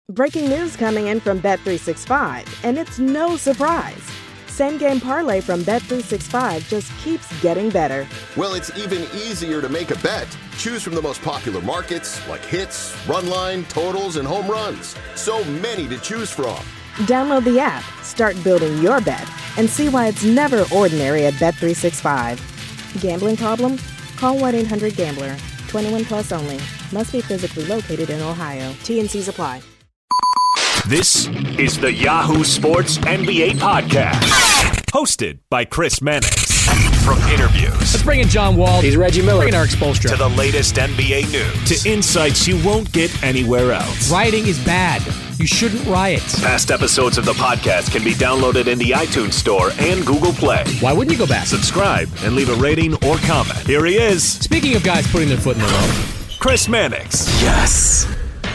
Breaking news coming in from Bet365, and it's no surprise. Same Game Parlay from Bet365 just keeps getting better. Well, it's even easier to make a bet. Choose from the most popular markets like hits, run line, totals, and home runs. So many to choose from. Download the app, start building your bet, and see why it's never ordinary at Bet365. Gambling problem? Call 1-800-GAMBLER. 21 plus only. Must be physically located in Ohio. T&Cs apply. This is the Yahoo Sports NBA Podcast, hosted by Chris Mannix. From interviews, let's bring in John Wall. He's Reggie Miller. Bring in Eric Spoelstra. To the latest NBA news, to insights you won't get anywhere else. Rioting is bad. You shouldn't riot. Past episodes of the podcast can be downloaded in the iTunes Store and Google Play. Why wouldn't you go back? Subscribe and leave a rating or comment. Here he is. Speaking of guys putting their foot in the door, Chris Mannix. Yes.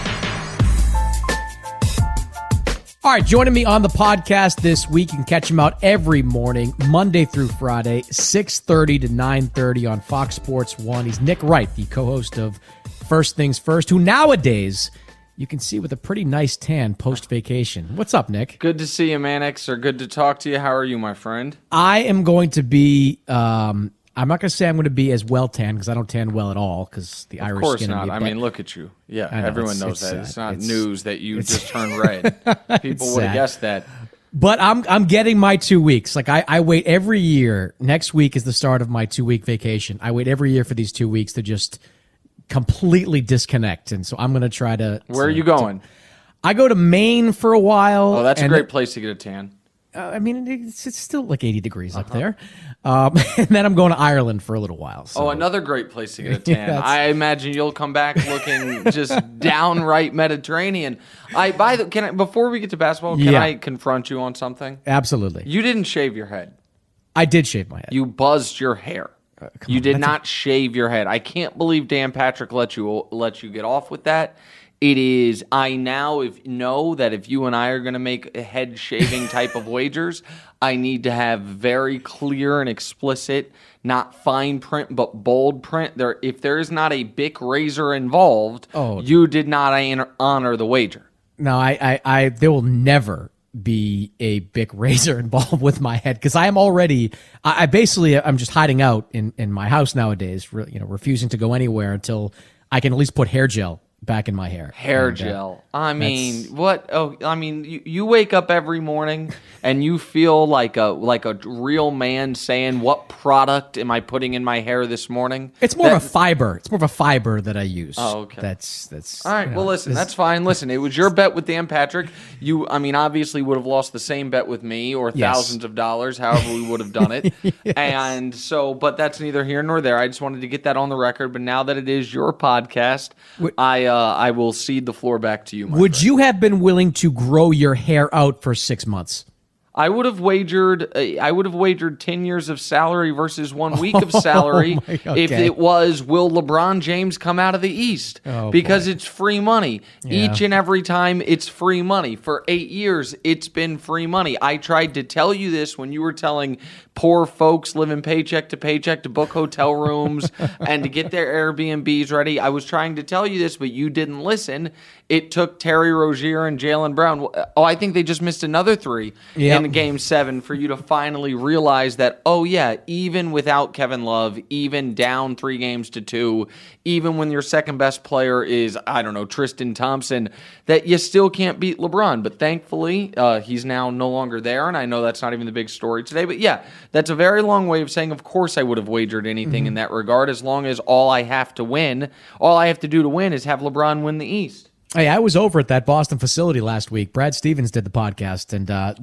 All right, joining me on the podcast this week, you can catch him out every morning, Monday through Friday, 6:30 to 9:30 on Fox Sports 1. He's Nick Wright, the co-host of First Things First, who nowadays you can see with a pretty nice tan post-vacation. What's up, Nick? Good to see you, Mannix, or good to talk to you. How are you, my friend? I am going to be... I'm not going to say I'm going to be as well tan because I don't tan well at all because the Irish skin. Of course not. I mean, look at you. Yeah, everyone knows that. It's not news that you just turned red. People would have guessed that. But I'm getting my 2 weeks. Like I wait every year. Next week is the start of my 2-week vacation. I wait every year for these 2 weeks to just completely disconnect. And so I'm going to try to. Where are you going? I go to Maine for a while. Oh, that's a great place to get a tan. I mean, it's still like 80 degrees up there. And then I'm going to Ireland for a little while. So. Oh, another great place to get a tan. I imagine you'll come back looking just downright Mediterranean. Before we get to basketball, can I confront you on something? Absolutely. You didn't shave your head. I did shave my head. You buzzed your hair. You did not shave your head. I can't believe Dan Patrick let you get off with that. It is, I now know that if you and I are going to make a head shaving type of wagers, I need to have very clear and explicit, not fine print, but bold print. If there is not a Bic razor involved, you did not honor the wager. No, there will never be a Bic razor involved with my head because I am already, I'm just hiding out in my house nowadays, refusing to go anywhere until I can at least put hair gel back in my hair. Hair gel. I mean, what? Oh, I mean, you wake up every morning and you feel like a real man saying, "What product am I putting in my hair this morning?" It's more of a fiber. It's more of a fiber that I use. Oh, okay. That's all right. Well, listen, that's fine. Listen, it was your bet with Dan Patrick. You, I mean, obviously would have lost the same bet with me or thousands of dollars, however we would have done it. Yes. And so, but that's neither here nor there. I just wanted to get that on the record. But now that it is your podcast, I will cede the floor back to you, my Would friend. you have been willing to grow your hair out for 6 months? I would have wagered 10 years of salary versus 1 week of salary if it was, will LeBron James come out of the East? Because it's free money. Yeah. Each and every time it's free money. For 8 years, it's been free money. I tried to tell you this when you were telling poor folks living paycheck to book hotel rooms and to get their Airbnbs ready. I was trying to tell you this, but you didn't listen. It took Terry Rozier and Jaylen Brown. Oh, I think they just missed another three in Game 7 for you to finally realize that, even without Kevin Love, even down 3-2, even when your second best player is, Tristan Thompson, that you still can't beat LeBron. But thankfully, he's now no longer there, and I know that's not even the big story today. But that's a very long way of saying, of course I would have wagered anything in that regard, as long as all I have to do to win is have LeBron win the East. Hey, I was over at that Boston facility last week. Brad Stevens did the podcast, and I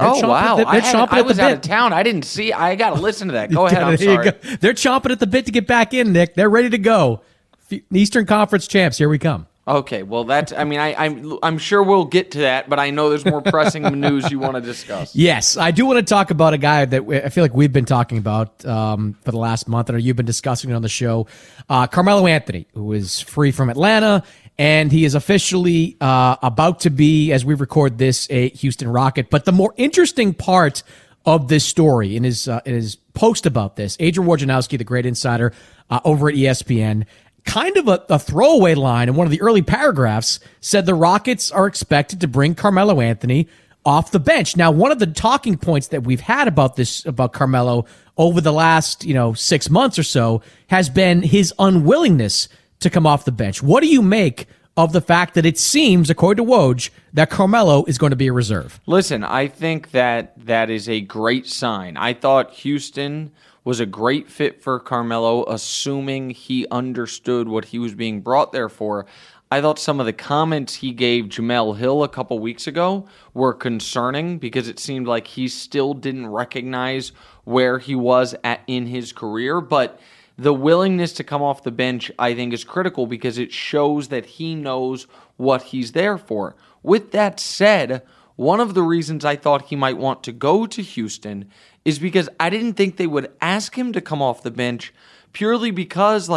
was out of town. I didn't see. I got to listen to that. Go ahead. I'm sorry. They're chomping at the bit to get back in, Nick. They're ready to go. Eastern Conference champs. Here we come. Okay, well, that's. I mean, I'm sure we'll get to that, but I know there's more pressing news you want to discuss. Yes, I do want to talk about a guy that I feel like we've been talking about for the last month, and you've been discussing it on the show. Carmelo Anthony, who is free from Atlanta. And he is officially about to be, as we record this, a Houston Rocket. But the more interesting part of this story, in his post about this, Adrian Wojnarowski, the great insider over at ESPN, kind of a throwaway line in one of the early paragraphs said the Rockets are expected to bring Carmelo Anthony off the bench. Now, one of the talking points that we've had about Carmelo over the last, 6 months or so has been his unwillingness to come off the bench. What do you make of the fact that it seems, according to Woj, that Carmelo is going to be a reserve? Listen, I think that is a great sign. I thought Houston was a great fit for Carmelo, assuming he understood what he was being brought there for. I thought some of the comments he gave Jemele Hill a couple weeks ago were concerning because it seemed like he still didn't recognize where he was in his career. But the willingness to come off the bench, I think, is critical because it shows that he knows what he's there for. With that said, one of the reasons I thought he might want to go to Houston is because I didn't think they would ask him to come off the bench purely because,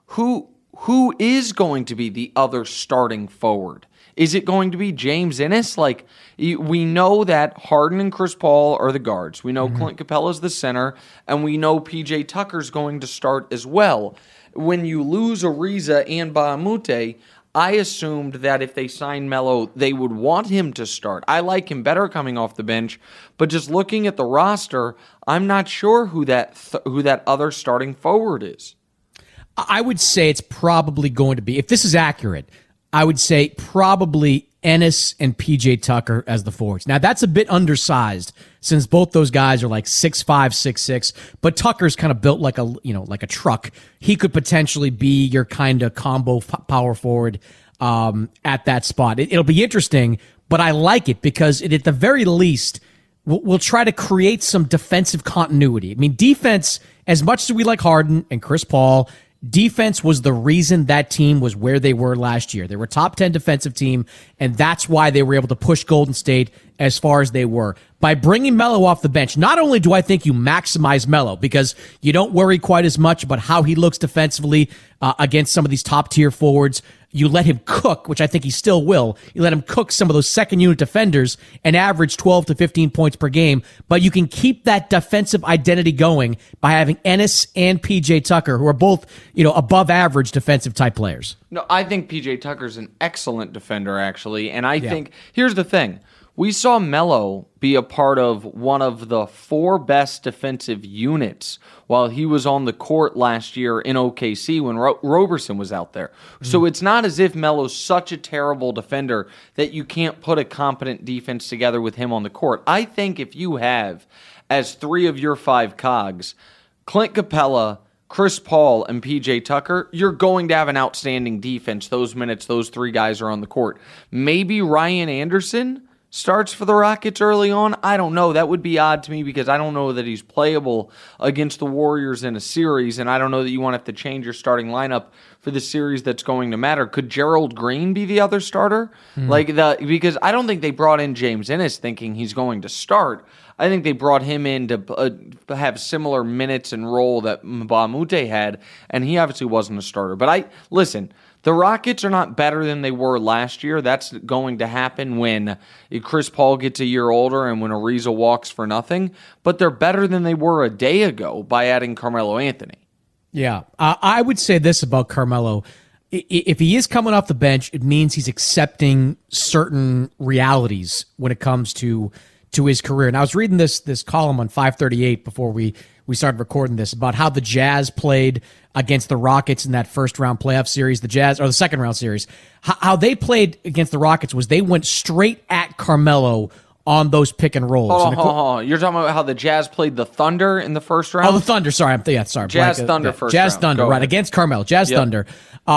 who is going to be the other starting forward? Is it going to be James Ennis? We know that Harden and Chris Paul are the guards. We know Clint Capella is the center, and we know P.J. Tucker's going to start as well. When you lose Ariza and Mbah a Moute, I assumed that if they signed Melo, they would want him to start. I like him better coming off the bench, but just looking at the roster, I'm not sure who that other starting forward is. I would say it's probably going to be, if this is accurate, I would say probably Ennis and PJ Tucker as the forwards. Now, that's a bit undersized since both those guys are like 6'5", 6'6", but Tucker's kind of built like a truck. He could potentially be your kind of combo power forward at that spot. It'll be interesting, but I like it because at the very least, we'll try to create some defensive continuity. I mean, defense, as much as we like Harden and Chris Paul, defense was the reason that team was where they were last year. They were a top 10 defensive team, and that's why they were able to push Golden State as far as they were. By bringing Melo off the bench, not only do I think you maximize Melo because you don't worry quite as much about how he looks defensively against some of these top-tier forwards, you let him cook, which I think he still will. You let him cook some of those second-unit defenders and average 12 to 15 points per game, but you can keep that defensive identity going by having Ennis and P.J. Tucker, who are both, above-average defensive-type players. No, I think P.J. Tucker's an excellent defender, actually, and I think, here's the thing. We saw Melo be a part of one of the 4 best defensive units while he was on the court last year in OKC when Roberson was out there. So it's not as if Melo's such a terrible defender that you can't put a competent defense together with him on the court. I think if you have, as 3 of your 5 cogs, Clint Capella, Chris Paul, and P.J. Tucker, you're going to have an outstanding defense those minutes those 3 guys are on the court. Maybe Ryan Anderson starts for the Rockets early on. I don't know. That would be odd to me because I don't know that he's playable against the Warriors in a series, and I don't know that you want to have to change your starting lineup for the series that's going to matter. Could Gerald Green be the other starter? Because I don't think they brought in James Ennis thinking he's going to start. I think they brought him in to have similar minutes and role that Mbah a Moute had, and he obviously wasn't a starter. But listen, the Rockets are not better than they were last year. That's going to happen when Chris Paul gets a year older and when Ariza walks for nothing. But they're better than they were a day ago by adding Carmelo Anthony. Yeah, I would say this about Carmelo. If he is coming off the bench, it means he's accepting certain realities when it comes to his career. And I was reading this column on 538 before we started recording this about how the Jazz played against the Rockets in that first round playoff series, the second round series. How they played against the Rockets was they went straight at Carmelo on those pick and rolls. You're talking about how the Jazz played the Thunder in the first round? Oh, the Thunder. Sorry. Jazz Thunder first Jazz round. Thunder, right, against Carmelo. Jazz Thunder.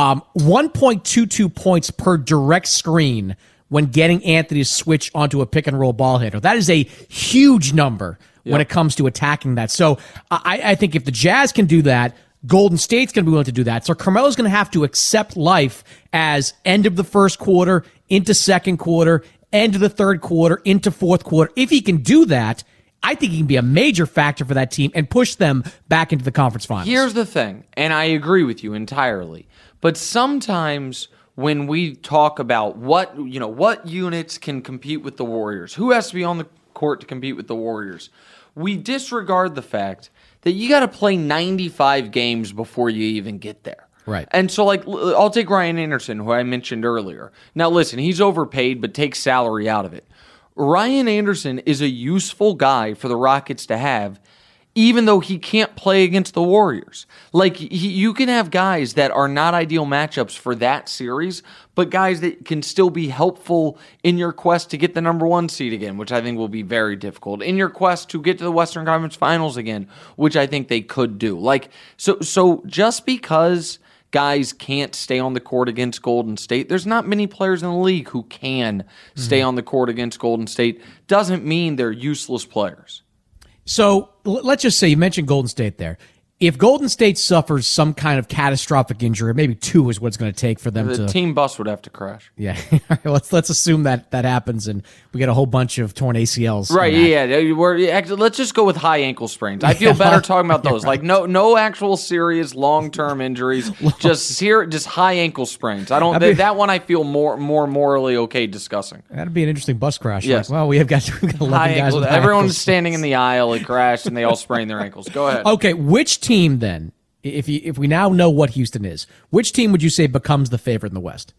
1.22 points per direct screen when getting Anthony to switch onto a pick and roll ball handler. That is a huge number when it comes to attacking that. So I think if the Jazz can do that, Golden State's going to be willing to do that. So Carmelo's going to have to accept life as end of the first quarter, into second quarter, end of the third quarter, into fourth quarter. If he can do that, I think he can be a major factor for that team and push them back into the conference finals. Here's the thing, and I agree with you entirely, but sometimes when we talk about what units can compete with the Warriors, who has to be on the court to compete with the Warriors, we disregard the fact that you got to play 95 games before you even get there. Right. And so, like, I'll take Ryan Anderson, who I mentioned earlier. Now, listen, he's overpaid, but take salary out of it. Ryan Anderson is a useful guy for the Rockets to have, even though he can't play against the Warriors. Like, you can have guys that are not ideal matchups for that series, but guys that can still be helpful in your quest to get the number 1 seed again, which I think will be very difficult. In your quest to get to the Western Conference Finals again, which I think they could do. Like, so just because guys can't stay on the court against Golden State, there's not many players in the league who can stay on the court against Golden State, doesn't mean they're useless players. So let's just say you mentioned Golden State there. If Golden State suffers some kind of catastrophic injury, maybe 2 is what it's going to take for them the team bus would have to crash. Yeah, let's assume that happens, and we get a whole bunch of torn ACLs. Right? Yeah. Let's just go with high ankle sprains. I feel better talking about those. Right. Like no actual serious long term injuries. just high ankle sprains. I don't. That one I feel more morally okay discussing. That'd be an interesting bus crash. Yes. Like, well, we've got 11 guys with high everyone's ankles. standing in the aisle. It crashed, and they all sprained their ankles. Go ahead. Okay, which team then? If we now know what Houston is, which team would you say becomes the favorite in the West?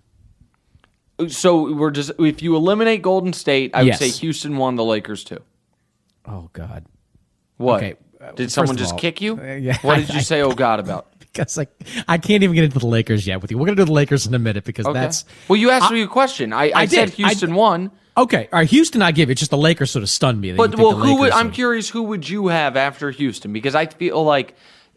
So if you eliminate Golden State, I would say Houston 1, the Lakers 2. Oh God. What? Okay. Did someone just kick you? Yeah. What did you say? Oh God, about? Because I can't even get into the Lakers yet with you. We're gonna do the Lakers in a minute because that's. Well, you asked me a question. I said Houston 1. Okay, all right. Houston, I give it. Just the Lakers sort of stunned me. But I'm curious, who would you have after Houston? Because I feel like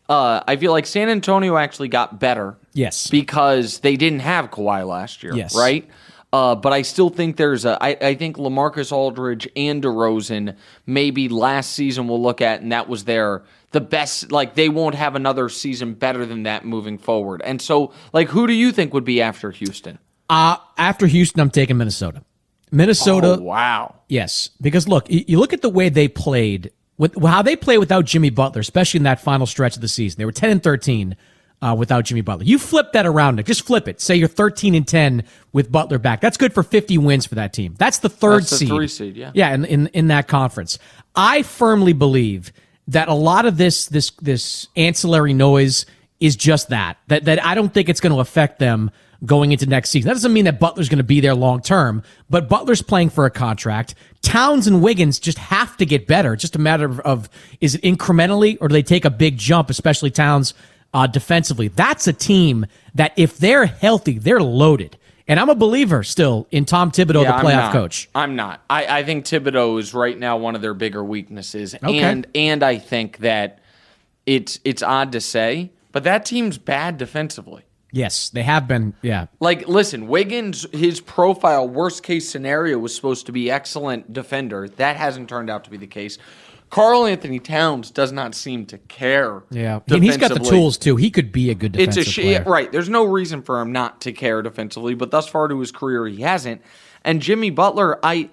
San Antonio actually got better. Yes. Because they didn't have Kawhi last year. Yes. Right. But I still think I think LaMarcus Aldridge and DeRozan maybe last season we'll look at, and that was the best. Like, they won't have another season better than that moving forward. And so, like, who do you think would be after Houston? After Houston, I'm taking Minnesota. Oh, wow. Yes, because look, you look at the way they played, how they play without Jimmy Butler, especially in that final stretch of the season. They were 10-13 without Jimmy Butler. You flip that around, Nick. Just flip it. Say you're 13-10 with Butler back. That's good for 50 wins for that team. That's the third seed. 3 seed, yeah. Yeah, in that conference. I firmly believe that a lot of this ancillary noise is just that I don't think it's going to affect them going into next season. That doesn't mean that Butler's going to be there long term, but Butler's playing for a contract. Towns and Wiggins just have to get better. It's just a matter of is it incrementally or do they take a big jump, especially Towns defensively? That's a team that if they're healthy, they're loaded. And I'm a believer still in Tom Thibodeau, the playoff coach. I'm not. I think Thibodeau is right now one of their bigger weaknesses. Okay. And I think that it's odd to say, but that team's bad defensively. Yes, they have been, yeah. Like, listen, Wiggins, his profile, worst case scenario, was supposed to be excellent defender. That hasn't turned out to be the case. Karl Anthony Towns does not seem to care. Yeah, and he's got the tools, too. He could be a good defensive player. Right, there's no reason for him not to care defensively, but thus far to his career, he hasn't. And Jimmy Butler, I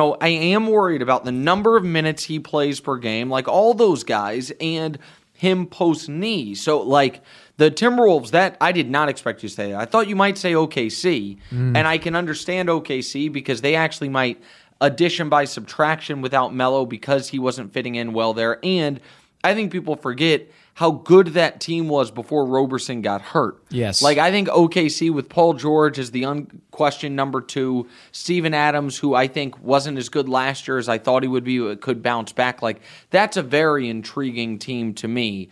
am worried about the number of minutes he plays per game, like all those guys, and him post-knee. So, like, the Timberwolves, that I did not expect you to say that. I thought you might say OKC, and I can understand OKC because they actually might addition by subtraction without Melo because he wasn't fitting in well there. And I think people forget how good that team was before Roberson got hurt. Yes. Like, I think OKC with Paul George as the unquestioned number 2, Steven Adams, who I think wasn't as good last year as I thought he would be, could bounce back. Like, that's a very intriguing team to me.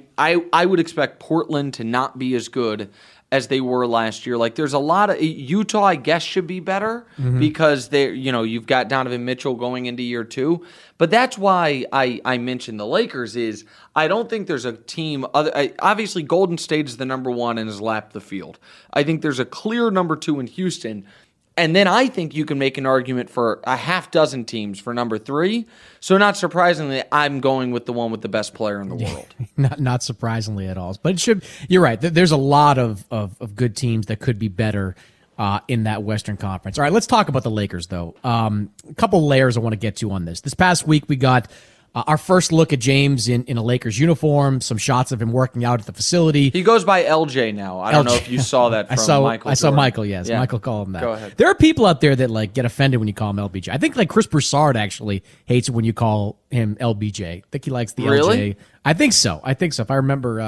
I would expect Portland to not be as good as they were last year. Like, there's a lot of Utah, I guess, should be better because you've got Donovan Mitchell going into year 2. But that's why I mentioned the Lakers is I don't think there's a team obviously Golden State is the number 1 and has lapped the field. I think there's a clear number 2 in Houston. And then I think you can make an argument for a half dozen teams for number 3. So not surprisingly, I'm going with the one with the best player in the world. Not surprisingly at all. But it should. You're right. There's a lot of good teams that could be better in that Western Conference. All right, let's talk about the Lakers, though. A couple layers I want to get to on this. This past week, we got our first look at James in a Lakers uniform, some shots of him working out at the facility. He goes by LJ now. I don't know if you saw that from Michael. I saw Michael, yes. Yeah. Michael called him that. Go ahead. There are people out there that get offended when you call him LBJ. I think Chris Broussard actually hates it when you call him LBJ. I think he likes the really? LJ. I think so. If I remember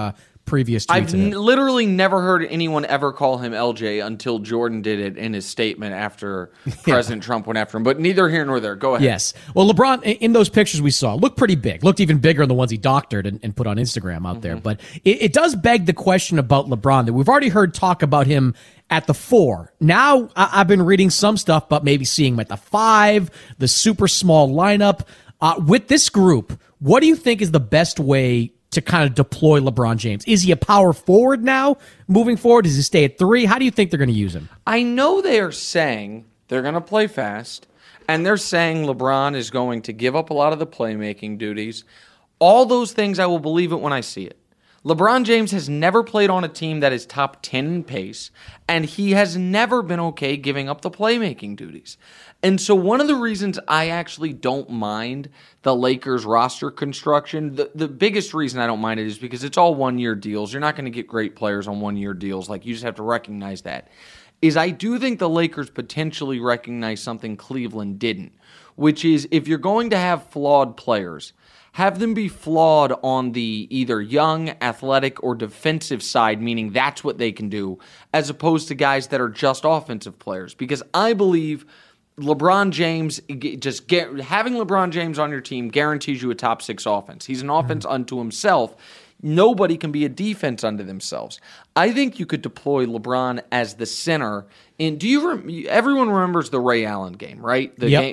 previous tweets. I've literally never heard anyone ever call him LJ until Jordan did it in his statement after President Trump went after him. But neither here nor there. Go ahead. Yes. Well, LeBron, in those pictures we saw, looked pretty big. Looked even bigger than the ones he doctored and put on Instagram out there. But it does beg the question about LeBron that we've already heard talk about him at the 4. Now, I've been reading some stuff about maybe seeing him at the 5, the super small lineup. With this group, what do you think is the best way to kind of deploy LeBron James? Is he a power forward now moving forward? Does he stay at 3? How do you think they're going to use him? I know they are saying they're going to play fast, and they're saying LeBron is going to give up a lot of the playmaking duties. All those things, I will believe it when I see it. LeBron James has never played on a team that is top 10 in pace, and he has never been okay giving up the playmaking duties. And so one of the reasons I actually don't mind the Lakers roster construction, the biggest reason I don't mind it is because it's all one-year deals. You're not going to get great players on one-year deals. Like, you just have to recognize that. Is I do think the Lakers potentially recognize something Cleveland didn't, which is if you're going to have flawed players, have them be flawed on the either young, athletic, or defensive side, meaning that's what they can do, as opposed to guys that are just offensive players. Because I believe LeBron James, having LeBron James on your team guarantees you a top 6 offense. He's an offense unto himself. Nobody can be a defense unto themselves. I think you could deploy LeBron as the center. And everyone remembers the Ray Allen game, right? The game.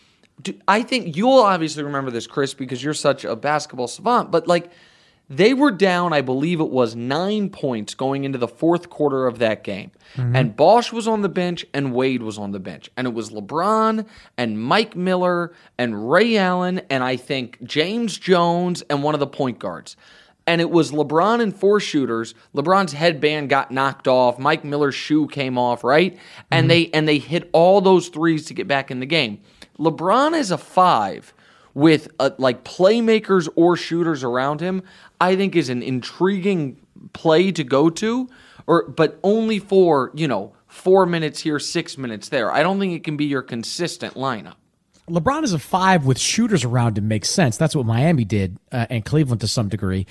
I think you'll obviously remember this, Chris, because you're such a basketball savant. But they were down, I believe it was 9 points going into the fourth quarter of that game. And Bosh was on the bench and Wade was on the bench. And it was LeBron and Mike Miller and Ray Allen and I think James Jones and one of the point guards. And it was LeBron and 4 shooters. LeBron's headband got knocked off. Mike Miller's shoe came off, right? And they hit all those threes to get back in the game. LeBron is a 5 with playmakers or shooters around him, I think is an intriguing play to go to, but only for, 4 minutes here, 6 minutes there. I don't think it can be your consistent lineup. LeBron is a 5 with shooters around him makes sense. That's what Miami did and Cleveland to some degree.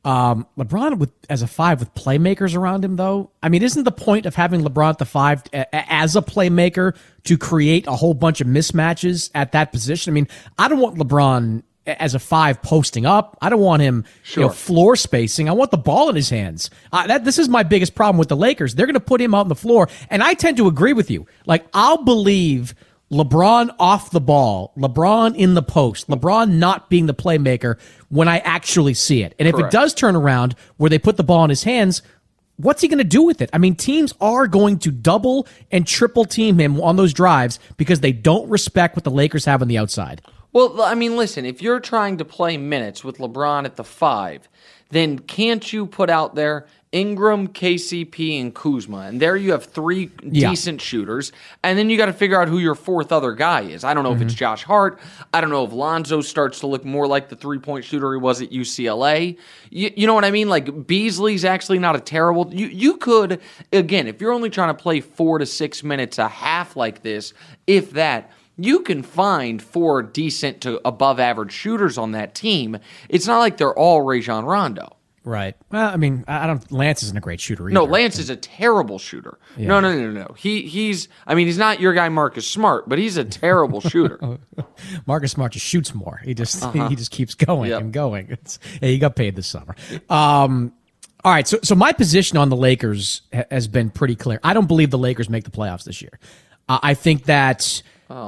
LeBron as a 5 with playmakers around him, though, I mean, isn't the point of having LeBron at the 5 as a playmaker to create a whole bunch of mismatches at that position? I mean, I don't want LeBron as a 5 posting up. I don't want him floor spacing. I want the ball in his hands. This is my biggest problem with the Lakers. They're going to put him out on the floor, and I tend to agree with you. I'll believe LeBron off the ball, LeBron in the post, LeBron not being the playmaker when I actually see it. And if it does turn around where they put the ball in his hands, what's he going to do with it? I mean, teams are going to double and triple team him on those drives because they don't respect what the Lakers have on the outside. Well, I mean, listen, if you're trying to play minutes with LeBron at the 5, then can't you put out there Ingram, KCP, and Kuzma? And there you have 3 decent shooters. And then you got to figure out who your 4th other guy is. I don't know if it's Josh Hart. I don't know if Lonzo starts to look more like the 3-point shooter he was at UCLA. You know what I mean? Beasley's actually not a terrible... You could, again, if you're only trying to play 4 to 6 minutes a half like this, if that... You can find 4 decent to above average shooters on that team. It's not like they're all Rajon Rondo. Right. Well, I mean, Lance isn't a great shooter either. No, Lance is a terrible shooter. Yeah. No. He's not your guy Marcus Smart, but he's a terrible shooter. Marcus Smart just shoots more. He just keeps going and going. He got paid this summer. All right, so my position on the Lakers has been pretty clear. I don't believe the Lakers make the playoffs this year. I think that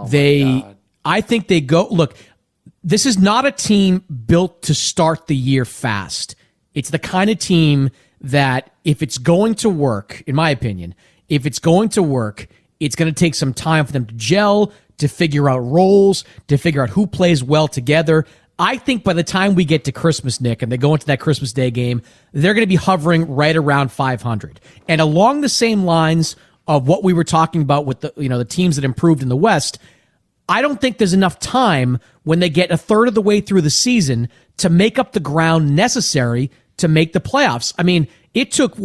I think they go. Look, this is not a team built to start the year fast. It's the kind of team that if it's going to work, in my opinion, it's going to take some time for them to gel, to figure out roles, to figure out who plays well together. I think by the time we get to Christmas, Nick, and they go into that Christmas Day game, they're going to be hovering right around 500. And along the same lines of what we were talking about with the teams that improved in the West, I don't think there's enough time when they get a third of the way through the season to make up the ground necessary to make the playoffs. I mean, it took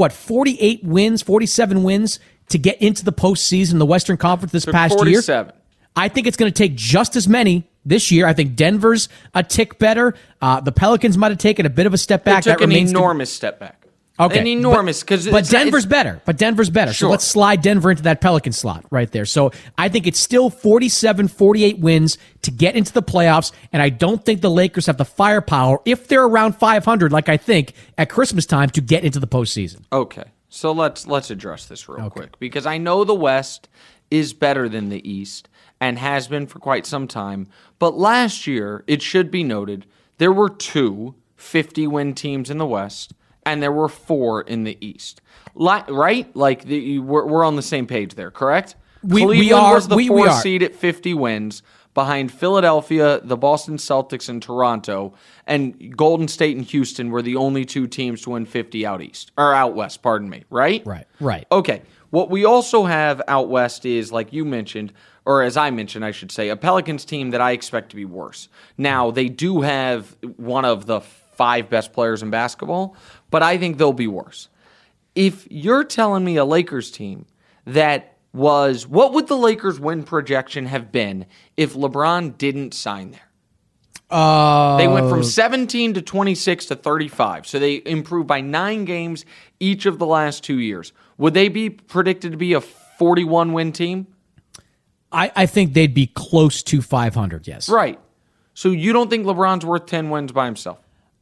47 wins to get into the postseason in the Western Conference this past 47. year. I think it's going to take just as many this year. I think Denver's a tick better. The Pelicans might have taken a bit of a step back. They took an enormous step back. Okay. An enormous, but Denver's better. Sure. So let's slide Denver into that Pelican slot right there. So I think it's still 47, 48 wins to get into the playoffs, and I don't think the Lakers have the firepower, if they're around 500, like I think, at Christmas time, to get into the postseason. Okay. So let's address this real quick, because I know the West is better than the East and has been for quite some time. But last year, it should be noted, there were 2 50-win teams in the West, and there were 4 in the East. Right? Like, we're on the same page there, correct? Cleveland was the 4th seed at 50 wins, behind Philadelphia, the Boston Celtics, and Toronto, and Golden State and Houston were the only 2 teams to win 50 out west, pardon me, right? Right. Okay. What we also have out west is, like you mentioned, or as I mentioned, I should say, a Pelicans team that I expect to be worse. Now, they do have one of the 5 best players in basketball, but I think they'll be worse. If you're telling me a Lakers team that was, what would the Lakers win projection have been if LeBron didn't sign there? They went from 17 to 26 to 35, so they improved by 9 games each of the last 2 years. Would they be predicted to be a 41-win team? I think they'd be close to 500, yes. Right. So you don't think LeBron's worth 10 wins by himself?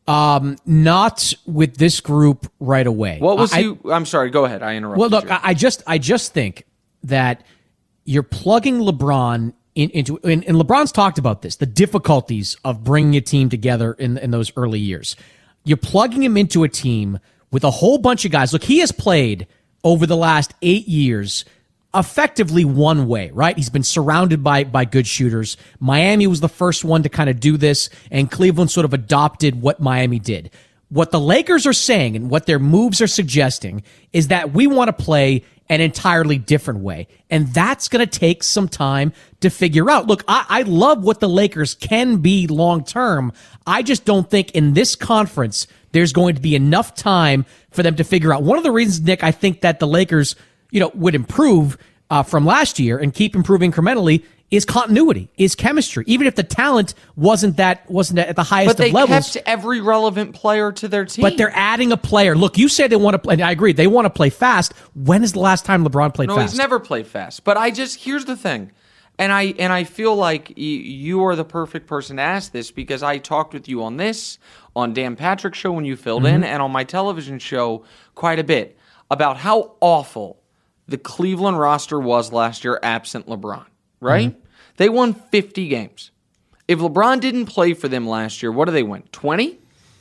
Not with this group right away. What was he? I'm sorry, go ahead. I interrupted. Well, look, I just think that you're plugging LeBron into, and LeBron's talked about this, the difficulties of bringing a team together in those early years. You're plugging him into a team with a whole bunch of guys. Look, he has played over the last 8 years effectively one way, right? He's been surrounded by good shooters. Miami was the first one to kind of do this, and Cleveland sort of adopted what Miami did. What the Lakers are saying and what their moves are suggesting is that we want to play an entirely different way. And that's going to take some time to figure out. Look, I love what the Lakers can be long term. I just don't think in this conference there's going to be enough time for them to figure out. One of the reasons, Nick, I think that the Lakers, would improve from last year and keep improving incrementally is continuity, is chemistry. Even if the talent wasn't at the highest of levels. But they kept every relevant player to their team. But they're adding a player. Look, you say they want to play, and I agree, they want to play fast. When is the last time LeBron played fast? No, he's never played fast. But here's the thing, and I feel like you are the perfect person to ask this, because I talked with you on this, on Dan Patrick's show when you filled in, and on my television show quite a bit, about how awful the Cleveland roster was last year absent LeBron. Right? Mm-hmm. They won 50 games. If LeBron didn't play for them last year, what do they win? 20?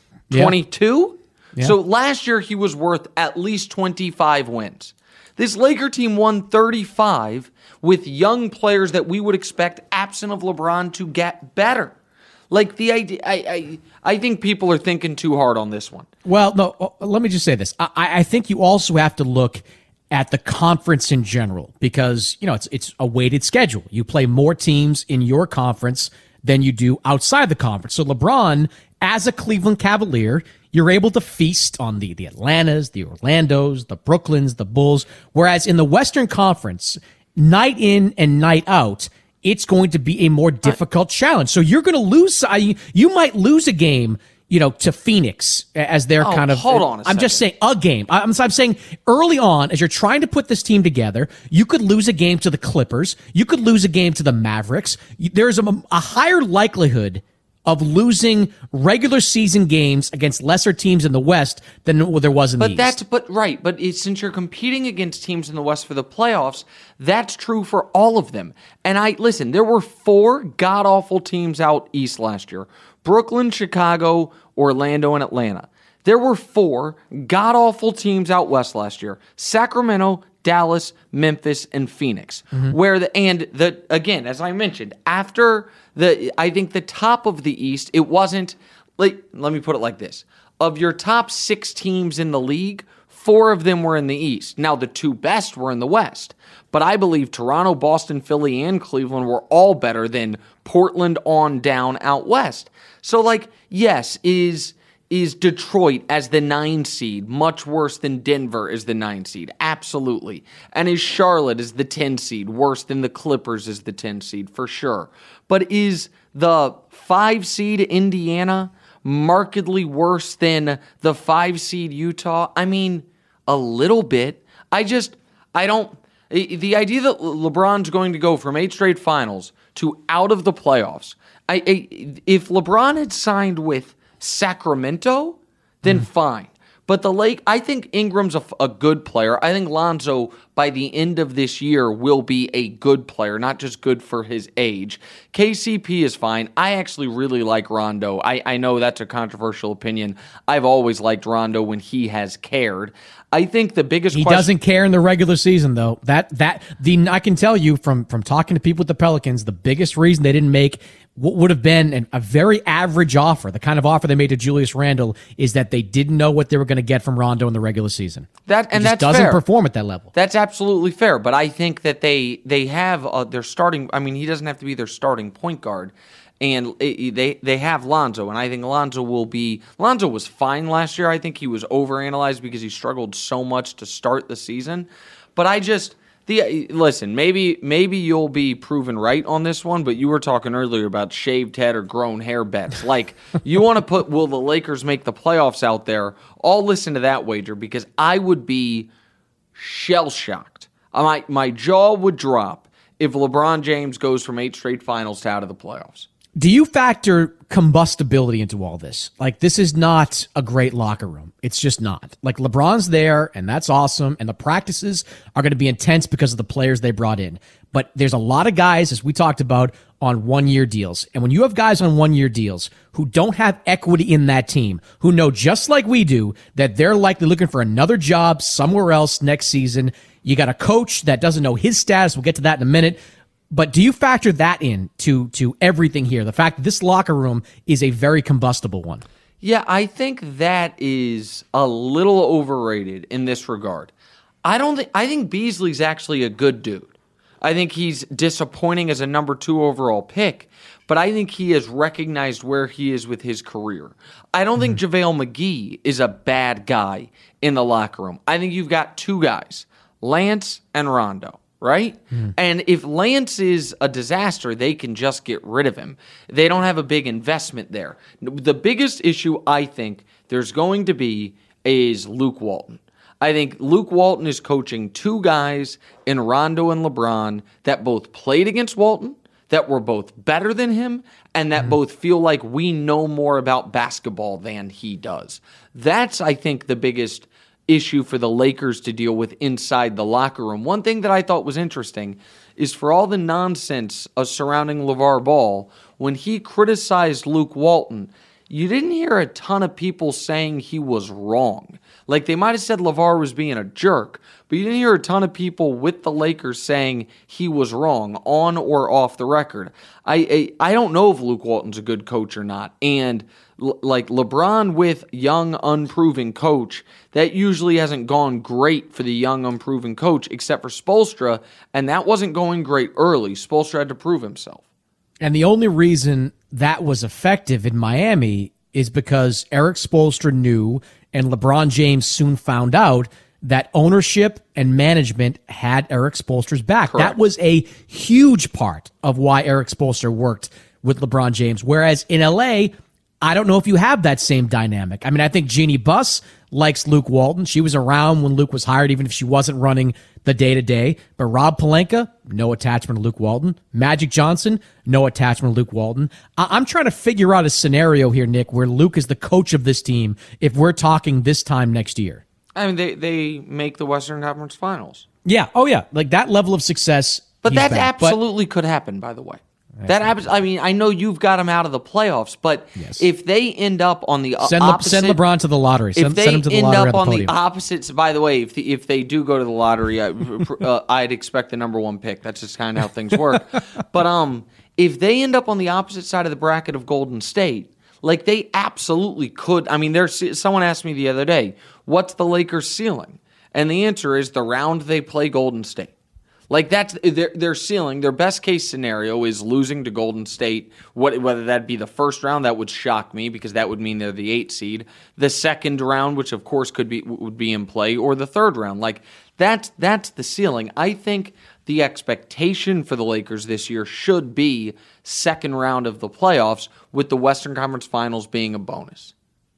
22? Yeah. So last year he was worth at least 25 wins. This Laker team won 35 with young players that we would expect absent of LeBron to get better. Like the idea, I think people are thinking too hard on this one. Well, no, let me just say this. I think you also have to look at the conference in general, because it's a weighted schedule. You play more teams in your conference than you do outside the conference. So LeBron, as a Cleveland Cavalier, you're able to feast on the Atlantas, the Orlandos, the Brooklyns, the Bulls, whereas in the Western Conference, night in and night out, it's going to be a more difficult challenge. So you're going to lose. You might lose a game, to Phoenix as their kind of. Hold on a second. I'm just saying a game. I'm saying early on, as you're trying to put this team together, you could lose a game to the Clippers. You could lose a game to the Mavericks. There's a higher likelihood of losing regular season games against lesser teams in the West than there was in the East. But since you're competing against teams in the West for the playoffs, that's true for all of them. And listen, there were 4 god-awful teams out East last year. Brooklyn, Chicago, Orlando, and Atlanta. There were 4 god-awful teams out West last year. Sacramento, Dallas, Memphis, and Phoenix. Mm-hmm. Again, as I mentioned, after I think the top of the East, it wasn't, let me put it like this. Of your top 6 teams in the league, 4 of them were in the East. Now, the 2 best were in the West. But I believe Toronto, Boston, Philly, and Cleveland were all better than Portland on down out West. So, yes, is Detroit as the 9 seed much worse than Denver as the 9 seed? Absolutely. And is Charlotte as the 10 seed worse than the Clippers as the 10 seed? For sure. But is the 5 seed Indiana markedly worse than the 5 seed Utah? I mean, a little bit. I don't. The idea that LeBron's going to go from 8 straight finals to out of the playoffs. If LeBron had signed with Sacramento, then fine. But I think Ingram's a good player. I think Lonzo, by the end of this year, will be a good player, not just good for his age. KCP is fine. I actually really like Rondo. I know that's a controversial opinion. I've always liked Rondo when he has cared. I think the biggest question... He doesn't care in the regular season, though. I can tell you from talking to people with the Pelicans, the biggest reason they didn't make what would have been a very average offer, the kind of offer they made to Julius Randle, is that they didn't know what they were going to get from Rondo in the regular season. That's doesn't fair. Perform at that level. That's absolutely fair, but I think that they have their starting. I mean, he doesn't have to be their starting point guard, and they have Lonzo, and I think Lonzo was fine last year. I think he was overanalyzed because he struggled so much to start the season, but listen, maybe you'll be proven right on this one, but you were talking earlier about shaved head or grown hair bets. Like, you want to put, will the Lakers make the playoffs out there? I'll listen to that wager because I would be shell-shocked. My jaw would drop if LeBron James goes from 8 straight finals to out of the playoffs. Do you factor combustibility into all this? Like, this is not a great locker room. It's just not. Like, LeBron's there, and that's awesome, and the practices are going to be intense because of the players they brought in. But there's a lot of guys, as we talked about, on one-year deals. And when you have guys on one-year deals who don't have equity in that team, who know just like we do that they're likely looking for another job somewhere else next season, you got a coach that doesn't know his status. We'll get to that in a minute. But do you factor that in to everything here? The fact that this locker room is a very combustible one. Yeah, I think that is a little overrated in this regard. I think Beasley's actually a good dude. I think he's disappointing as a number 2 overall pick, but I think he has recognized where he is with his career. I don't think JaVale McGee is a bad guy in the locker room. I think you've got 2 guys, Lance and Rondo. Right? And if Lance is a disaster, they can just get rid of him. They don't have a big investment there. The biggest issue I think there's going to be is Luke Walton. I think Luke Walton is coaching 2 guys in Rondo and LeBron that both played against Walton, that were both better than him, and that both feel like we know more about basketball than he does. That's, I think, the biggest issue for the Lakers to deal with inside the locker room. One thing that I thought was interesting is for all the nonsense surrounding LeVar Ball, when he criticized Luke Walton, you didn't hear a ton of people saying he was wrong. Like, they might have said LeVar was being a jerk, but you didn't hear a ton of people with the Lakers saying he was wrong, on or off the record. I don't know if Luke Walton's a good coach or not, and like LeBron with young, unproven coach, that usually hasn't gone great for the young, unproven coach, except for Spoelstra, and that wasn't going great early. Spoelstra had to prove himself. And the only reason that was effective in Miami is because Eric Spoelstra knew, and LeBron James soon found out, that ownership and management had Eric Spoelstra's back. Correct. That was a huge part of why Eric Spoelstra worked with LeBron James. Whereas in LA, I don't know if you have that same dynamic. I mean, I think Jeannie Buss likes Luke Walton. She was around when Luke was hired, even if she wasn't running the day-to-day. But Rob Pelinka, no attachment to Luke Walton. Magic Johnson, no attachment to Luke Walton. I'm trying to figure out a scenario here, Nick, where Luke is the coach of this team if we're talking this time next year. I mean, they make the Western Conference Finals. Yeah. Oh, yeah. Like that level of success. But that absolutely could happen, by the way. I mean, I know you've got them out of the playoffs, but if they end up on the opposite... Send LeBron to the lottery. Send him to the lottery. If they end up on the opposites... By the way, if they do go to the lottery, I'd expect the number 1 pick. That's just kind of how things work. But if they end up on the opposite side of the bracket of Golden State, like they absolutely could... I mean, someone asked me the other day, what's the Lakers' ceiling? And the answer is the round they play Golden State. Like, that's their ceiling. Their best case scenario is losing to Golden State. Whether that be the first round, that would shock me because that would mean they're the 8 seed. The second round, which of course would be in play, or the third round. Like, that's the ceiling. I think the expectation for the Lakers this year should be second round of the playoffs, with the Western Conference Finals being a bonus.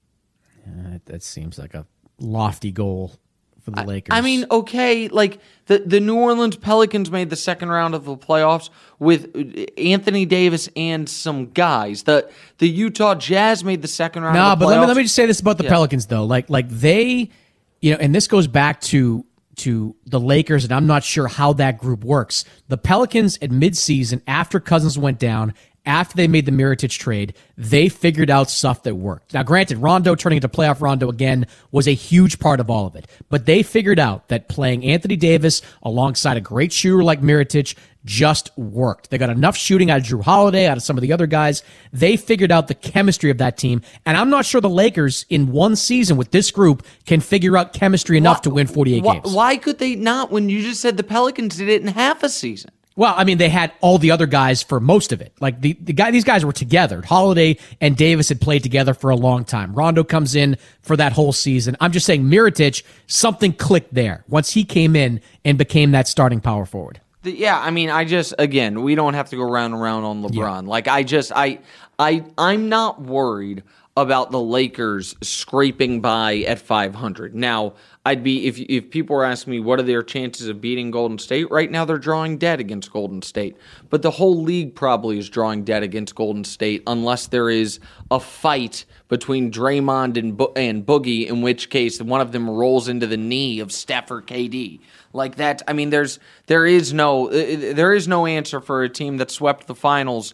That seems like a lofty goal for the Lakers. I mean, okay, like the New Orleans Pelicans made the second round of the playoffs with Anthony Davis and some guys. The Utah Jazz made the second round of the playoffs. But let me just say this about the Pelicans, though. Like they, and this goes back to the Lakers, and I'm not sure how that group works. The Pelicans at midseason, after Cousins went down, after they made the Mirotic trade, they figured out stuff that worked. Now, granted, Rondo turning into playoff Rondo again was a huge part of all of it. But they figured out that playing Anthony Davis alongside a great shooter like Mirotic just worked. They got enough shooting out of Jrue Holiday, out of some of the other guys. They figured out the chemistry of that team. And I'm not sure the Lakers in one season with this group can figure out chemistry enough to win 48 games. Why could they not when you just said the Pelicans did it in half a season? Well, I mean, they had all the other guys for most of it. Like these guys were together. Holiday and Davis had played together for a long time. Rondo comes in for that whole season. I'm just saying, Mirotic, something clicked there once he came in and became that starting power forward. Yeah, I mean, again, we don't have to go round and round on LeBron. Yeah. Like, I'm not worried about the Lakers scraping by at 500. Now, I'd be if people were asking me what are their chances of beating Golden State, right now they're drawing dead against Golden State. But the whole league probably is drawing dead against Golden State unless there is a fight between Draymond and Boogie, in which case one of them rolls into the knee of Steph or KD. Like that, I mean, there is no answer for a team that swept the finals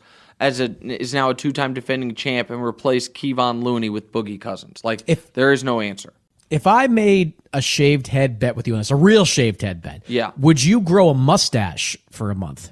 is now a two-time defending champ and replaced Kevon Looney with Boogie Cousins. Like, there is no answer. If I made a shaved head bet with you on this, a real shaved head bet, would you grow a mustache for a month?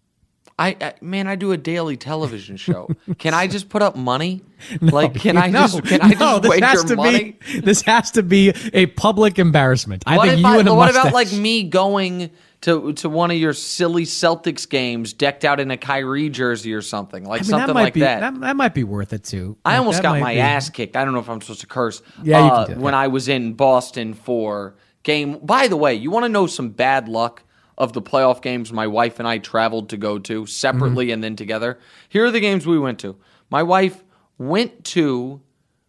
I do a daily television show. Can I just put up money? Can I just wager money? This has to be a public embarrassment. What about like me going to one of your silly Celtics games decked out in a Kyrie jersey or something? Something like that. That might be worth it too. I almost got my ass kicked. I don't know if I'm supposed to curse. Yeah, you can do when I was in Boston for game. By the way, you want to know some bad luck of the playoff games my wife and I traveled to go to separately and then together? Here are the games we went to. My wife went to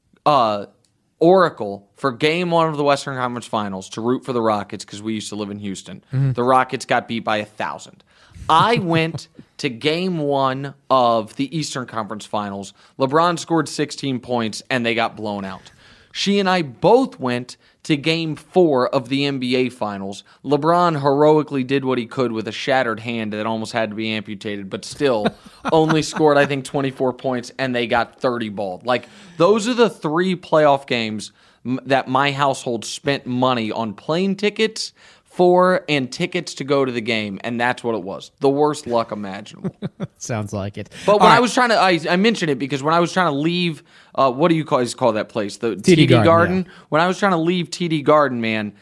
Oracle for game one of the Western Conference Finals to root for the Rockets because we used to live in Houston. The Rockets got beat by 1,000. I went to game one of the Eastern Conference Finals. LeBron scored 16 points and they got blown out. She and I both went to game 4 of the NBA Finals. LeBron heroically did what he could with a shattered hand that almost had to be amputated, but still only scored, I think, 24 points, and they got 30 balled. Like, those are the 3 playoff games that my household spent money on plane tickets for and tickets to go to the game, and that's what it was. The worst luck imaginable. Sounds like it. But when I was trying to, I mentioned it because when I was trying to leave, what do you call that place? The TD Garden. Yeah. When I was trying to leave TD Garden, man,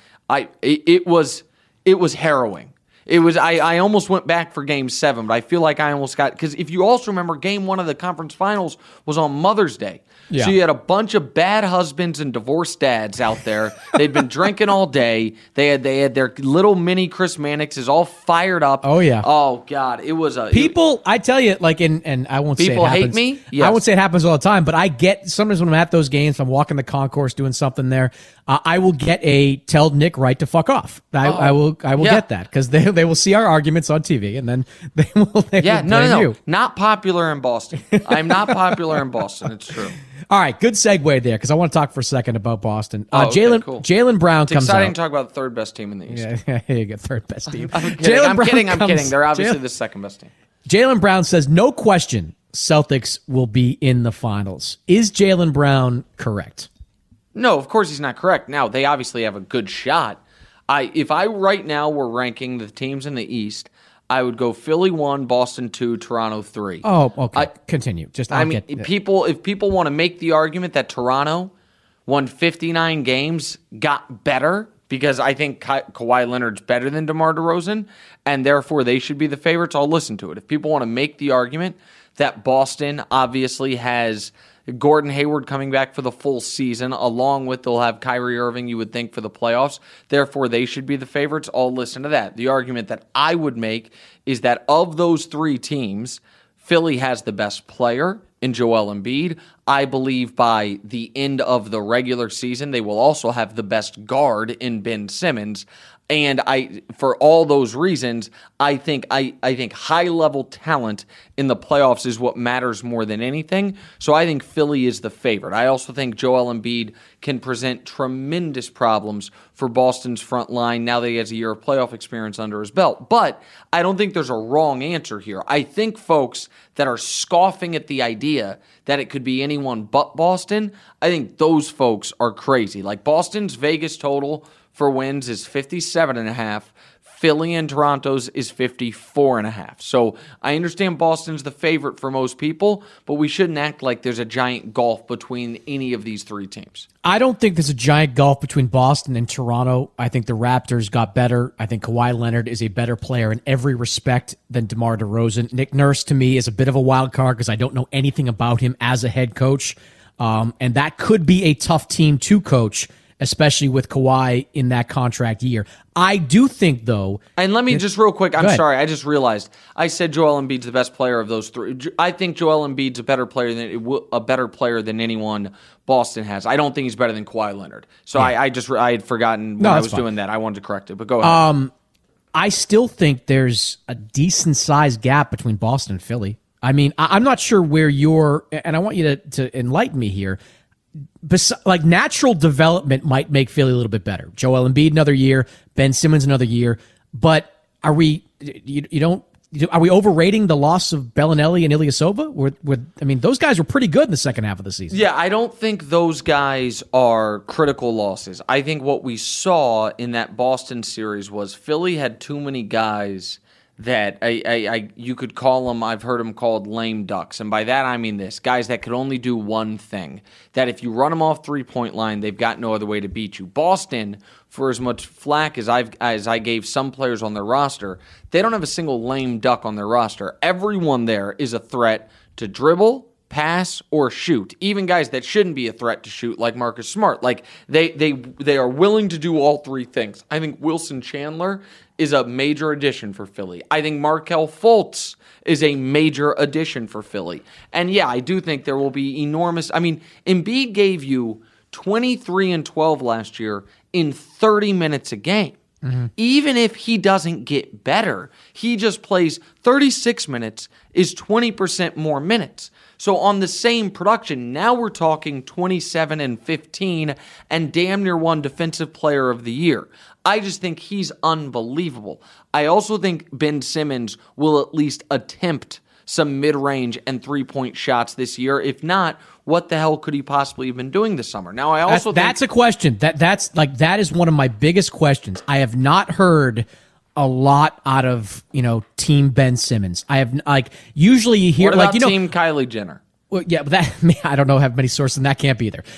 it was harrowing. It was I almost went back for game 7, but I feel like I almost got, because if you also remember, game 1 of the conference finals was on Mother's Day. Yeah. So you had a bunch of bad husbands and divorced dads out there. They'd been drinking all day. They had their little mini Chris Mannixes all fired up. Oh yeah. Oh God, it was a people. I tell you, like, and I won't say it happens. People hate me. Yes. I won't say it happens all the time, but I get sometimes when I'm at those games, I'm walking the concourse doing something there. I will get a tell Nick Wright to fuck off. I will get that because they will see our arguments on TV and then they will. No. You. Not popular in Boston. I'm not popular in Boston. It's true. All right, good segue there because I want to talk for a second about Boston. Jaylen Brown comes out. It's exciting to talk about the third best team in the East. Yeah, you get third best team. I'm kidding. They're obviously the second best team. Jaylen Brown says, no question, Celtics will be in the finals. Is Jaylen Brown correct? No, of course he's not correct. Now, they obviously have a good shot. If I right now were ranking the teams in the East, I would go Philly 1, Boston 2, Toronto 3. Oh, okay. Continue. If people want to make the argument that Toronto won 59 games, got better, because I think Kawhi Leonard's better than DeMar DeRozan, and therefore they should be the favorites, I'll listen to it. If people want to make the argument that Boston obviously has Gordon Hayward coming back for the full season, along with they'll have Kyrie Irving, you would think, for the playoffs. Therefore, they should be the favorites. I'll listen to that. The argument that I would make is that of those three teams, Philly has the best player in Joel Embiid. I believe by the end of the regular season, they will also have the best guard in Ben Simmons. And for all those reasons, I think high-level talent in the playoffs is what matters more than anything. So I think Philly is the favorite. I also think Joel Embiid can present tremendous problems for Boston's front line now that he has a year of playoff experience under his belt. But I don't think there's a wrong answer here. I think folks that are scoffing at the idea that it could be anyone but Boston, I think those folks are crazy. Like Boston's Vegas total for wins is 57.5. Philly and Toronto's is 54.5. So I understand Boston's the favorite for most people, but we shouldn't act like there's a giant gulf between any of these three teams. I don't think there's a giant gulf between Boston and Toronto. I think the Raptors got better. I think Kawhi Leonard is a better player in every respect than DeMar DeRozan. Nick Nurse, to me, is a bit of a wild card because I don't know anything about him as a head coach. And that could be a tough team to coach, especially with Kawhi in that contract year. I do think, though... And let me just real quick, I'm sorry, I just realized. I said Joel Embiid's the best player of those three. I think Joel Embiid's a better player than anyone Boston has. I don't think he's better than Kawhi Leonard. So yeah. I had forgotten when I was doing that. I wanted to correct it, but go ahead. I still think there's a decent-sized gap between Boston and Philly. I mean, I'm not sure where you're... And I want you to enlighten me here. Like natural development might make Philly a little bit better. Joel Embiid another year, Ben Simmons another year. But are we overrating the loss of Bellinelli and Ilyasova? I mean, those guys were pretty good in the second half of the season. Yeah, I don't think those guys are critical losses. I think what we saw in that Boston series was Philly had too many guys that you could call them, I've heard them called lame ducks. And by that I mean this, guys that could only do one thing. That if you run them off three-point line, they've got no other way to beat you. Boston, for as much flack as I gave some players on their roster, they don't have a single lame duck on their roster. Everyone there is a threat to dribble, pass, or shoot. Even guys that shouldn't be a threat to shoot, like Marcus Smart. Like they are willing to do all three things. I think Wilson Chandler is a major addition for Philly. I think Markelle Fultz is a major addition for Philly. And yeah, I do think there will be enormous... I mean, Embiid gave you 23 and 12 last year in 30 minutes a game. Mm-hmm. Even if he doesn't get better, he just plays 36 minutes is 20% more minutes. So on the same production, now we're talking 27 and 15 and damn near won Defensive Player of the Year. I just think he's unbelievable. I also think Ben Simmons will at least attempt some mid-range and three-point shots this year. If not, what the hell could he possibly have been doing this summer? Now, I also that's a question. That is one of my biggest questions. I have not heard a lot out of Team Ben Simmons. I have usually you hear what about Team Kylie Jenner. Well, yeah, but I don't know have many sources in that camp either.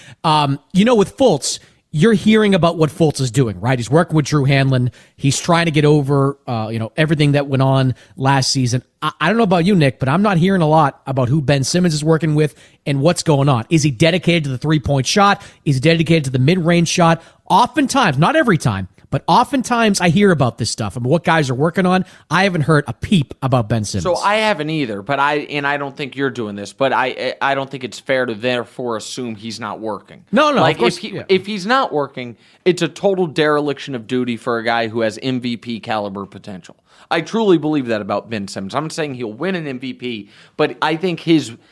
With Fultz, you're hearing about what Fultz is doing, right? He's working with Drew Hanlon. He's trying to get over, everything that went on last season. I don't know about you, Nick, but I'm not hearing a lot about who Ben Simmons is working with and what's going on. Is he dedicated to the three-point shot? Is he dedicated to the mid-range shot? Oftentimes, not every time, but oftentimes I hear about this stuff and what guys are working on. I haven't heard a peep about Ben Simmons. So I haven't either, but I don't think you're doing this, but I don't think it's fair to therefore assume he's not working. No, like if he's not working, it's a total dereliction of duty for a guy who has MVP caliber potential. I truly believe that about Ben Simmons. I'm not saying he'll win an MVP, but I think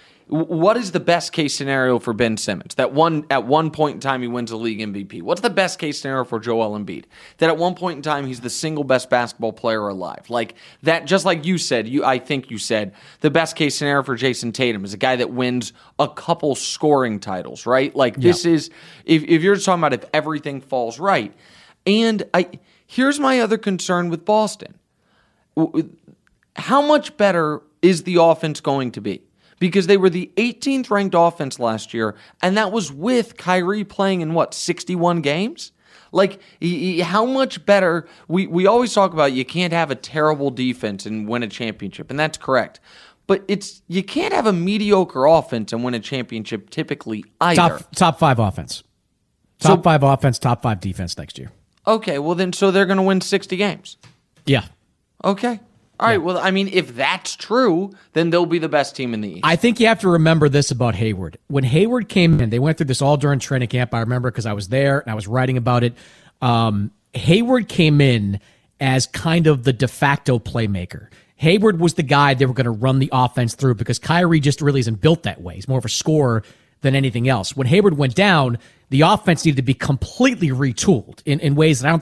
what is the best case scenario for Ben Simmons? At one point in time he wins the league MVP. What's the best case scenario for Joel Embiid? That at one point in time he's the single best basketball player alive. Like that, just like you said, I think you said the best case scenario for Jason Tatum is a guy that wins a couple scoring titles, right? Like this is if you're just talking about if everything falls right. And here's my other concern with Boston. How much better is the offense going to be? Because they were the 18th ranked offense last year, and that was with Kyrie playing in 61 games? Like, how much better? We always talk about you can't have a terrible defense and win a championship, and that's correct. but you can't have a mediocre offense and win a championship typically either. Top 5 offense. Top 5 offense, top 5 defense next year. Okay, well then, so they're going to win 60 games. Yeah. Okay. All right, well, I mean, if that's true, then they'll be the best team in the East. I think you have to remember this about Hayward. When Hayward came in, they went through this all during training camp. I remember because I was there and I was writing about it. Hayward came in as kind of the de facto playmaker. Hayward was the guy they were going to run the offense through because Kyrie just really isn't built that way. He's more of a scorer than anything else. When Hayward went down, the offense needed to be completely retooled in ways that I don't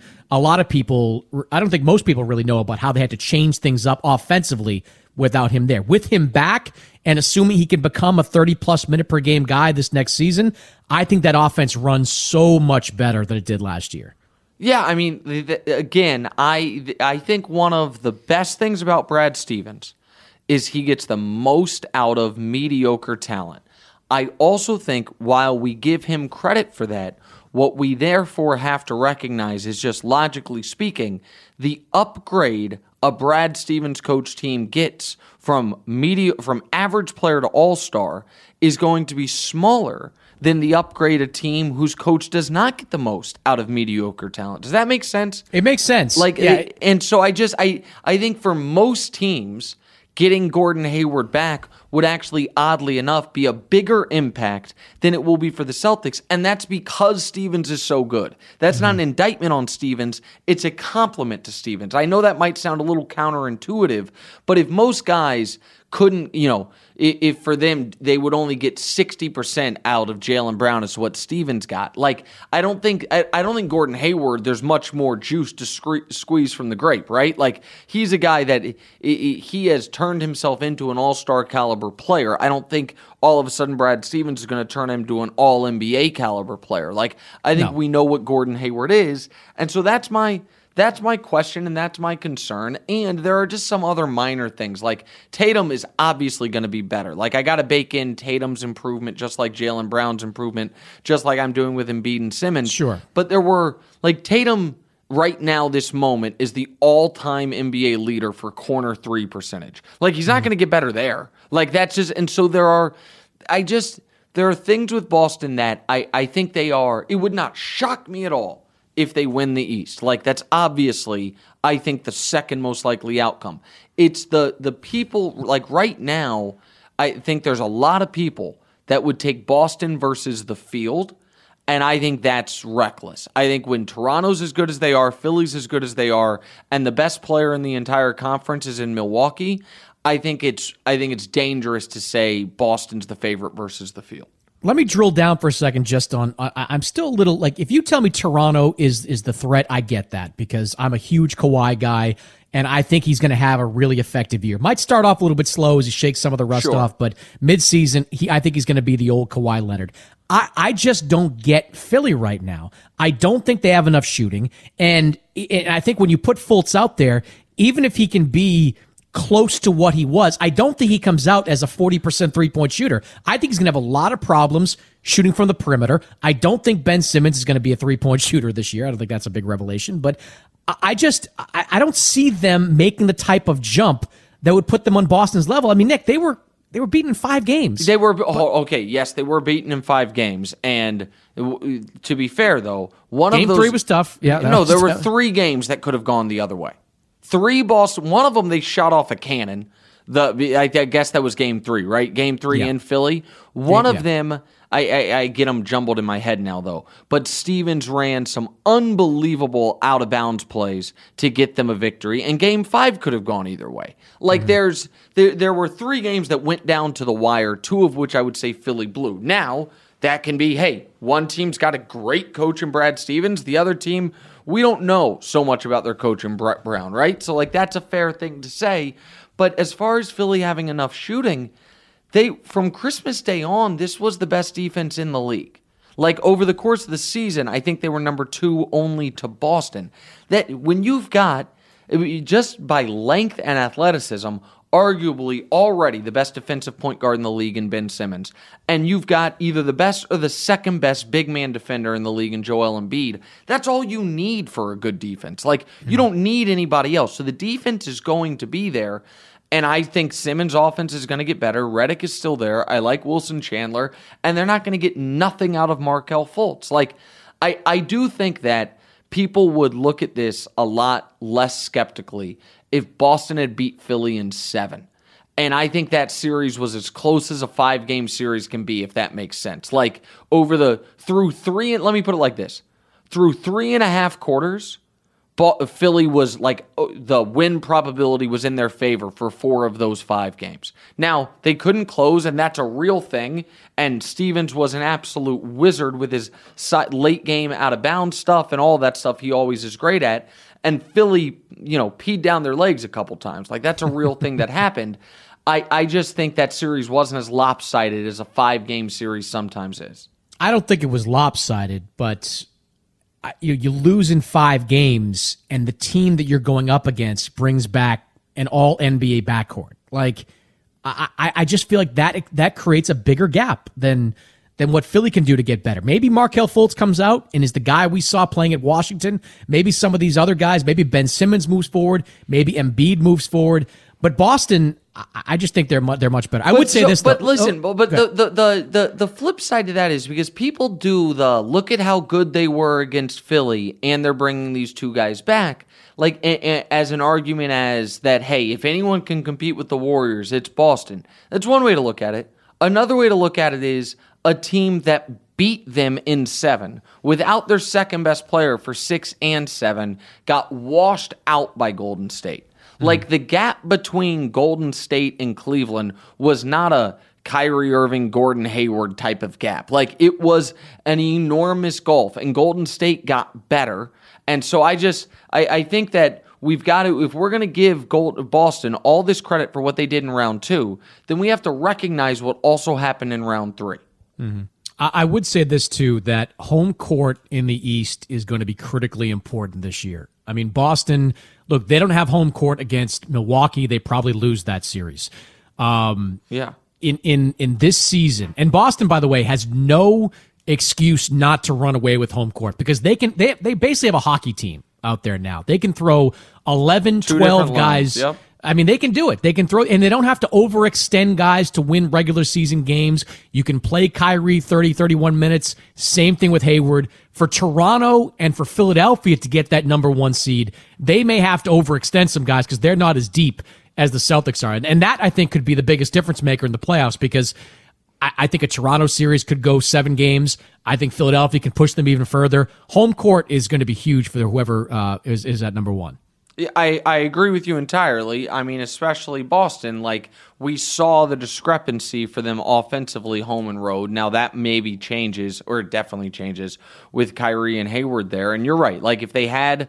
think most people really know about how they had to change things up offensively without him there. With him back and assuming he can become a 30-plus minute per game guy this next season, I think that offense runs so much better than it did last year. Yeah, I mean, again, I think one of the best things about Brad Stevens is he gets the most out of mediocre talent. I also think while we give him credit for that, what we therefore have to recognize is just logically speaking, the upgrade a Brad Stevens coach team gets from average player to all-star is going to be smaller than the upgrade a team whose coach does not get the most out of mediocre talent. Does that make sense? It makes sense. And so I think for most teams, getting Gordon Hayward back would actually, oddly enough, be a bigger impact than it will be for the Celtics, and that's because Stevens is so good. That's not an indictment on Stevens. It's a compliment to Stevens. I know that might sound a little counterintuitive, but if most guys couldn't, if for them they would only get 60% out of Jaylen Brown as what Stevens got. Like, I don't think Gordon Hayward, there's much more juice to squeeze from the grape, right? Like, he's a guy that he has turned himself into an all-star caliber player. I don't think all of a sudden Brad Stevens is going to turn him to an all-NBA caliber player. Like, I think we know what Gordon Hayward is, and so that's my question, and that's my concern. And there are just some other minor things. Like, Tatum is obviously going to be better. Like, I got to bake in Tatum's improvement just like Jaylen Brown's improvement, just like I'm doing with Embiid and Simmons. Sure. But there were, like, Tatum right now, this moment, is the all-time NBA leader for corner 3 percentage. Like, he's not going to get better there. Like, that's just, and so there are things with Boston that I think they are, it would not shock me at all if they win the East. Like, that's obviously, I think, the second most likely outcome. It's the people, like, right now, I think there's a lot of people that would take Boston versus the field, and I think that's reckless. I think when Toronto's as good as they are, Philly's as good as they are, and the best player in the entire conference is in Milwaukee, I think it's dangerous to say Boston's the favorite versus the field. Let me drill down for a second just on, I'm still a little, like, if you tell me Toronto is the threat, I get that because I'm a huge Kawhi guy, and I think he's going to have a really effective year. Might start off a little bit slow as he shakes some of the rust off, but midseason, I think he's going to be the old Kawhi Leonard. I just don't get Philly right now. I don't think they have enough shooting, and I think when you put Fultz out there, even if he can be close to what he was, I don't think he comes out as a 40% three-point shooter. I think he's going to have a lot of problems shooting from the perimeter. I don't think Ben Simmons is going to be a three-point shooter this year. I don't think that's a big revelation, but I don't see them making the type of jump that would put them on Boston's level. I mean, Nick, they were beaten in 5 games. They were yes, they were beaten in 5 games, and to be fair though, Game 3 was tough. Yeah, there were 3 games that could have gone the other way. 3 Boston. One of them they shot off a cannon. I guess that was Game 3, right? Game 3 in Philly. One of them, I get them jumbled in my head now though. But Stevens ran some unbelievable out of bounds plays to get them a victory, and Game 5 could have gone either way. Like there were 3 games that went down to the wire, 2 of which I would say Philly blew. Now that can be, hey, one team's got a great coach in Brad Stevens, the other team, we don't know so much about their coach in Brett Brown, right? So, like, that's a fair thing to say. But as far as Philly having enough shooting, from Christmas Day on, this was the best defense in the league. Like, over the course of the season, I think they were number 2 only to Boston. That when you've got, just by length and athleticism, arguably already the best defensive point guard in the league in Ben Simmons, and you've got either the best or the second best big man defender in the league in Joel Embiid, that's all you need for a good defense. Like, you don't need anybody else. So the defense is going to be there, And I think Simmons' offense is going to get better. Redick is still there. I like Wilson Chandler. And they're not going to get nothing out of Markelle Fultz. Like, I do think that people would look at this a lot less skeptically if Boston had beat Philly in 7. And I think that series was as close as a 5-game series can be, if that makes sense. Like, through 3, let me put it like this. Through 3.5 quarters, Philly was like, the win probability was in their favor for 4 of those 5 games. Now, they couldn't close, and that's a real thing. And Stevens was an absolute wizard with his late game out of bounds stuff and all that stuff he always is great at. And Philly, peed down their legs a couple times. Like, that's a real thing that happened. I just think that series wasn't as lopsided as a 5-game series sometimes is. I don't think it was lopsided, but you lose in 5 games, and the team that you're going up against brings back an all-NBA backcourt. Like, I just feel like that creates a bigger gap than what Philly can do to get better. Maybe Markelle Fultz comes out and is the guy we saw playing at Washington. Maybe some of these other guys, maybe Ben Simmons moves forward. Maybe Embiid moves forward. But Boston, I just think they're much better. I would say this, but listen, the flip side to that is because people do look at how good they were against Philly, and they're bringing these 2 guys back, like as an argument as that. Hey, if anyone can compete with the Warriors, it's Boston. That's one way to look at it. Another way to look at it is a team that beat them in 7 without their second best player for 6 and 7 got washed out by Golden State. Like, the gap between Golden State and Cleveland was not a Kyrie Irving, Gordon Hayward type of gap. Like, it was an enormous gulf, and Golden State got better. And so I think that we've got to, if we're going to give Boston all this credit for what they did in round 2, then we have to recognize what also happened in round 3. Mm-hmm. I would say this, too, that home court in the East is going to be critically important this year. I mean, Boston, look, they don't have home court against Milwaukee. They probably lose that series. Yeah. In this season, and Boston, by the way, has no excuse not to run away with home court because they basically have a hockey team out there now. They can throw 11, 12 guys. Yep. I mean, they can do it. They can throw, and they don't have to overextend guys to win regular season games. You can play Kyrie 30, 31 minutes. Same thing with Hayward. For Toronto and for Philadelphia to get that number 1 seed, they may have to overextend some guys because they're not as deep as the Celtics are. And that, I think, could be the biggest difference maker in the playoffs because I think a Toronto series could go 7 games. I think Philadelphia can push them even further. Home court is going to be huge for whoever is at number 1. I agree with you entirely. I mean, especially Boston. Like, we saw the discrepancy for them offensively home and road. Now, that maybe changes, or it definitely changes, with Kyrie and Hayward there. And you're right. Like, if they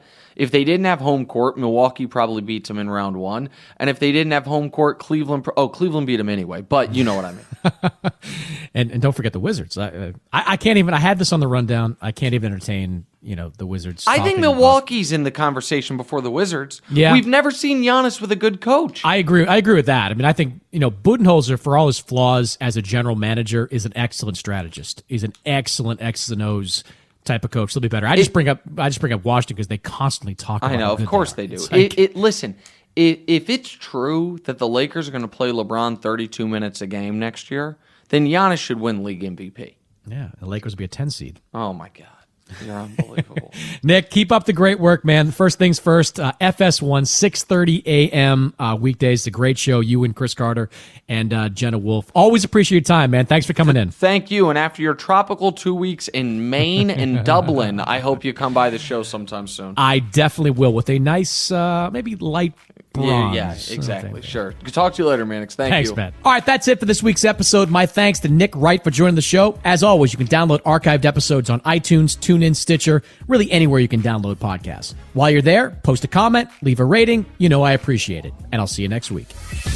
didn't have home court, Milwaukee probably beats them in round 1. And if they didn't have home court, Cleveland beat them anyway. But you know what I mean. and don't forget the Wizards. I can't even. I had this on the rundown. I can't even entertain the Wizards. I think Milwaukee's in the conversation before the Wizards. Yeah. We've never seen Giannis with a good coach. I agree with that. I mean, I think Budenholzer, for all his flaws as a general manager, is an excellent strategist. He's an excellent X's and O's type of coach. They'll be better. I just bring up Washington because they constantly talk about it. I know, of course they do. Listen, if it's true that the Lakers are going to play LeBron 32 minutes a game next year, then Giannis should win league MVP. Yeah, the Lakers will be a 10 seed. Oh my God. You're unbelievable. Nick, keep up the great work, man. First things first, FS1, 6:30 a.m. Weekdays. The great show, you and Chris Carter and Jenna Wolf. Always appreciate your time, man. Thanks for coming in. Thank you. And after your tropical 2 weeks in Maine and Dublin, I hope you come by the show sometime soon. I definitely will, with a nice, maybe light bronze. Yeah, exactly. Sure. Talk to you later, Mannix. Thanks, you. Man. All right, that's it for this week's episode. My thanks to Nick Wright for joining the show. As always, you can download archived episodes on iTunes, TuneIn, Stitcher, really anywhere you can download podcasts. While you're there, post a comment, leave a rating. I appreciate it. And I'll see you next week.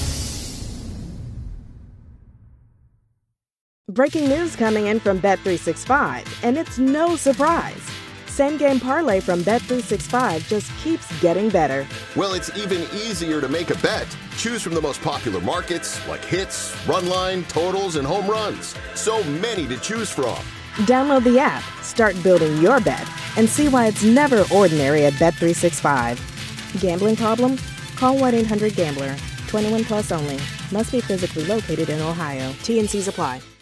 Breaking news coming in from Bet365, and it's no surprise. Same Game Parlay from Bet365 just keeps getting better. Well, it's even easier to make a bet. Choose from the most popular markets like hits, run line, totals, and home runs. So many to choose from. Download the app, start building your bet, and see why it's never ordinary at Bet365. Gambling problem? Call 1-800-GAMBLER. 21 plus only. Must be physically located in Ohio. T&Cs apply.